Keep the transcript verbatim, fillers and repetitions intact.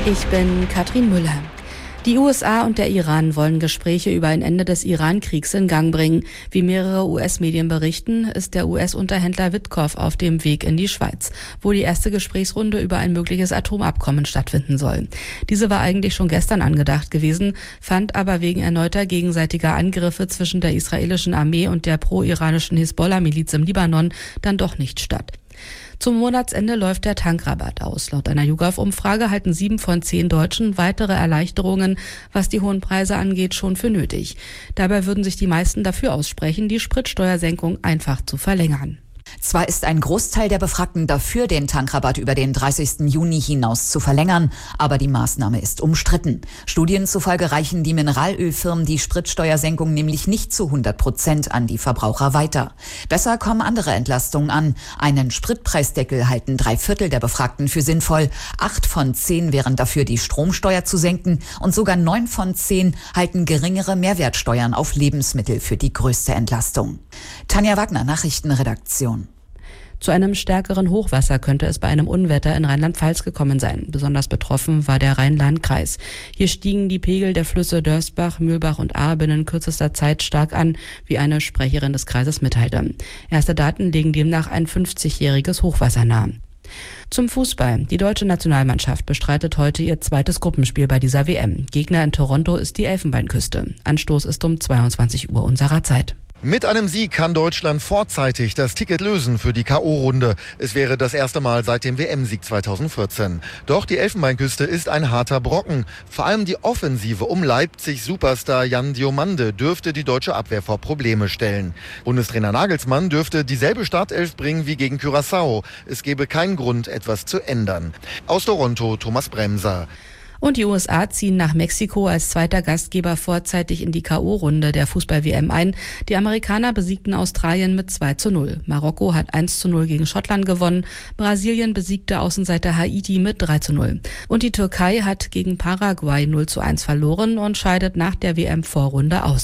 Ich bin Katrin Müller. Die U S A und der Iran wollen Gespräche über ein Ende des Iran-Kriegs in Gang bringen. Wie mehrere U S-Medien berichten, ist der U S-Unterhändler Witkow auf dem Weg in die Schweiz, wo die erste Gesprächsrunde über ein mögliches Atomabkommen stattfinden soll. Diese war eigentlich schon gestern angedacht gewesen, fand aber wegen erneuter gegenseitiger Angriffe zwischen der israelischen Armee und der pro-iranischen Hisbollah-Miliz im Libanon dann doch nicht statt. Zum Monatsende läuft der Tankrabatt aus. Laut einer YouGov-Umfrage halten sieben von zehn Deutschen weitere Erleichterungen, was die hohen Preise angeht, schon für nötig. Dabei würden sich die meisten dafür aussprechen, die Spritsteuersenkung einfach zu verlängern. Zwar ist ein Großteil der Befragten dafür, den Tankrabatt über den dreißigsten Juni hinaus zu verlängern, aber die Maßnahme ist umstritten. Studien zufolge reichen die Mineralölfirmen die Spritsteuersenkung nämlich nicht zu hundert Prozent an die Verbraucher weiter. Besser kommen andere Entlastungen an. Einen Spritpreisdeckel halten drei Viertel der Befragten für sinnvoll. Acht von zehn wären dafür, die Stromsteuer zu senken, und sogar neun von zehn halten geringere Mehrwertsteuern auf Lebensmittel für die größte Entlastung. Tanja Wagner, Nachrichtenredaktion. Zu einem stärkeren Hochwasser könnte es bei einem Unwetter in Rheinland-Pfalz gekommen sein. Besonders betroffen war der Rhein-Lahn-Kreis. Hier stiegen die Pegel der Flüsse Dörsbach, Mühlbach und Ahr binnen kürzester Zeit stark an, wie eine Sprecherin des Kreises mitteilte. Erste Daten legen demnach ein fünfzigjähriges Hochwasser nahe. Zum Fußball. Die deutsche Nationalmannschaft bestreitet heute ihr zweites Gruppenspiel bei dieser W M. Gegner in Toronto ist die Elfenbeinküste. Anstoß ist um zweiundzwanzig Uhr unserer Zeit. Mit einem Sieg kann Deutschland vorzeitig das Ticket lösen für die K O-Runde. Es wäre das erste Mal seit dem W M-Sieg zweitausendvierzehn. Doch die Elfenbeinküste ist ein harter Brocken. Vor allem die Offensive um Leipzig-Superstar Jan Diomande dürfte die deutsche Abwehr vor Probleme stellen. Bundestrainer Nagelsmann dürfte dieselbe Startelf bringen wie gegen Curaçao. Es gäbe keinen Grund, etwas zu ändern. Aus Toronto, Thomas Bremser. Und die U S A ziehen nach Mexiko als zweiter Gastgeber vorzeitig in die K O-Runde der Fußball-W M ein. Die Amerikaner besiegten Australien mit zwei zu null. Marokko hat eins zu null gegen Schottland gewonnen. Brasilien besiegte Außenseiter Haiti mit drei zu null. Und die Türkei hat gegen Paraguay null zu eins verloren und scheidet nach der W M-Vorrunde aus.